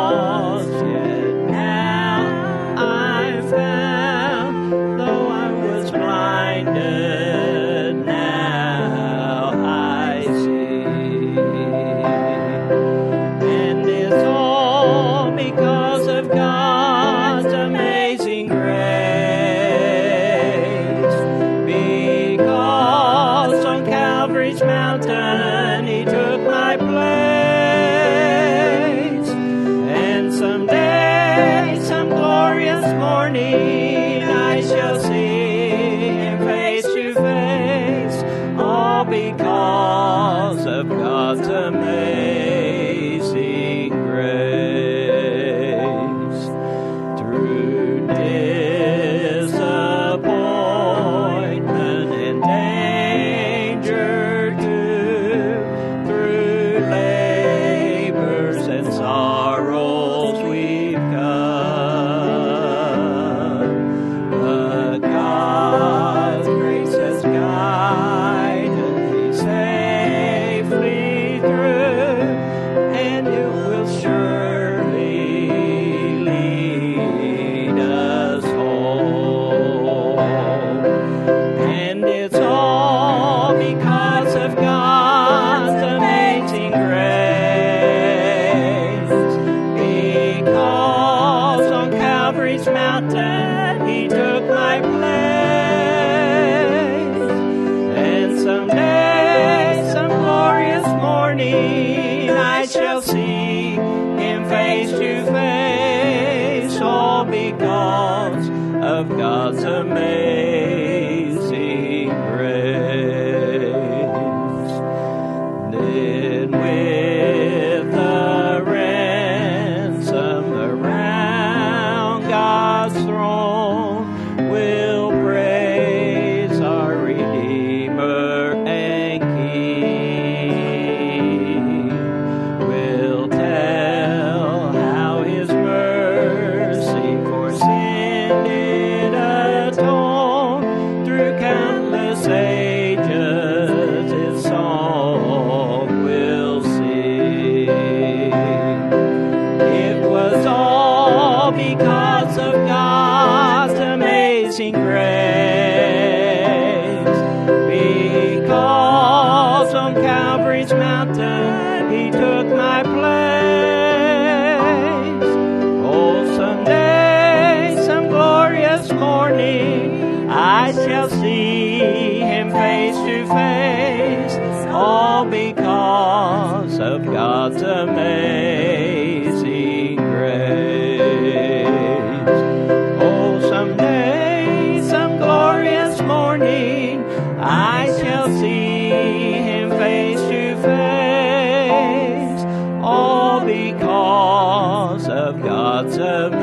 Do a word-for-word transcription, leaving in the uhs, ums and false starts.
lost, yet now I'm found. Though I was blinded, now I see. And it's all because of God's amazing grace. Because on Calvary's mountain He took my place. And someday, some glorious morning, I shall see Him face to face. All because of God's amazing grace. Through disappointment and danger too, through labors and sorrows we've come, but God's grace has guided me safely through, and it will surely lead us home. And it's all because of God's amazing grace. Because on Calvary's mountain He took my place. And someday, some glorious morning, I shall see Him face to face. All because of God's amazing grace. Then with the ransom around God's throne, we'll praise our Redeemer and King. We'll tell how His mercy for sin did atone. Through countless ages His song we'll sing. It was all because of God's amazing grace. Because on Calvary's mountain He took my place. Oh, someday, some glorious morning, I shall see Him face to face. All because of God's amazing grace. Oh, someday, some glorious morning, I shall see Him face to face. All because of God's amazing